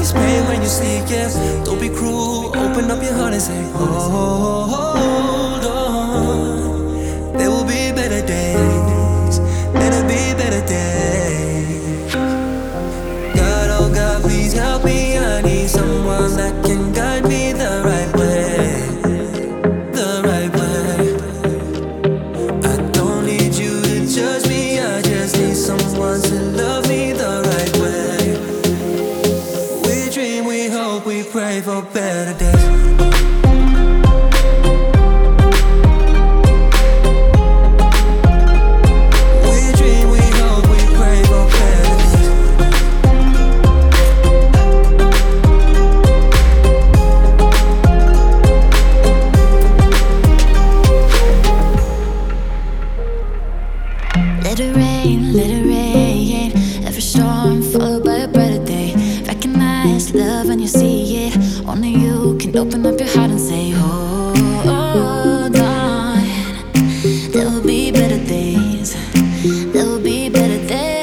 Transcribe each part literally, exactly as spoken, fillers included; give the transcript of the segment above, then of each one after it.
eyes, pray when you sleep, yeah. Don't be cruel, open up your heart and say, hold on. There will be better days, better be better days. God, oh God, please help me. I need someone that can guide me the right way, the right way. I don't need you to judge me, I just need someone to love me the right way. We dream, we hope, we pray for better days. Let it rain, let it rain. Every storm followed by a brighter day. Recognize love when you see it. Only you can open up your heart and say, hold on. There will be better days. There will be better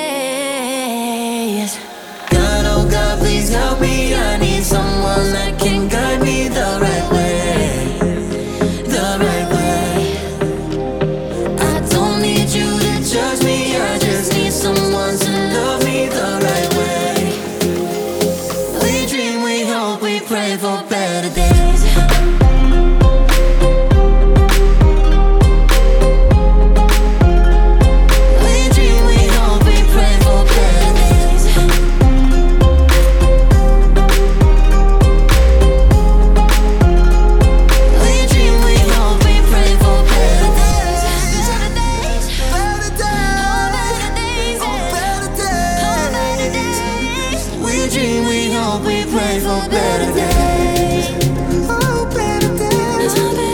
days. God, oh God, please help me. I need someone that can guide me the right way, the right way. I don't need you to judge me, I just need someone to love me the right way. We dream, we hope, we pray for better days. We dream, we hope, we pray for better days. We dream, we hope, we pray for better days. Better days, better days, oh better days, oh better days. We dream, we hope, we pray for better days. Oh better days.